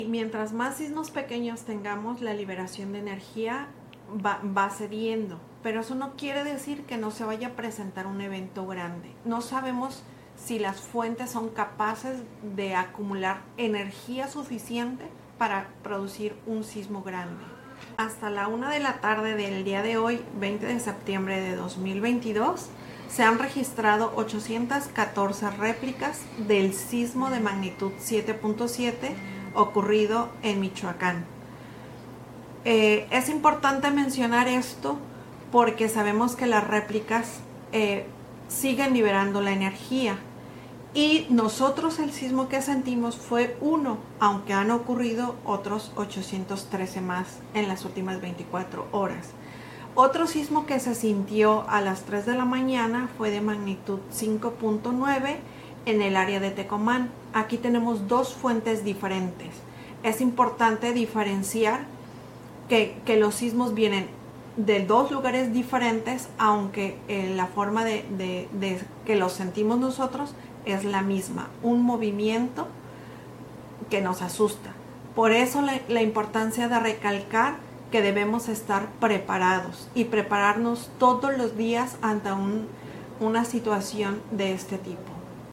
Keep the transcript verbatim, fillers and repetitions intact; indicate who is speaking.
Speaker 1: Mientras más sismos pequeños tengamos, la liberación de energía va, va cediendo, pero eso no quiere decir que no se vaya a presentar un evento grande. No sabemos si las fuentes son capaces de acumular energía suficiente para producir un sismo grande. Hasta la una de la tarde del día de hoy, veinte de septiembre de dos mil veintidós, se han registrado ochocientas catorce réplicas del sismo de magnitud siete punto siete ocurrido en Michoacán. Eh, es importante mencionar esto porque sabemos que las réplicas eh, siguen liberando la energía, y nosotros el sismo que sentimos fue uno, aunque han ocurrido otros ochocientos trece más en las últimas veinticuatro horas. Otro sismo que se sintió a las tres de la mañana fue de magnitud cinco punto nueve en el área de Tecomán. Aquí tenemos dos fuentes diferentes. Es importante diferenciar que, que los sismos vienen de dos lugares diferentes, aunque eh, la forma de, de, de que los sentimos nosotros es la misma, un movimiento que nos asusta. Por eso la, la importancia de recalcar que debemos estar preparados y prepararnos todos los días ante un, una situación de este tipo.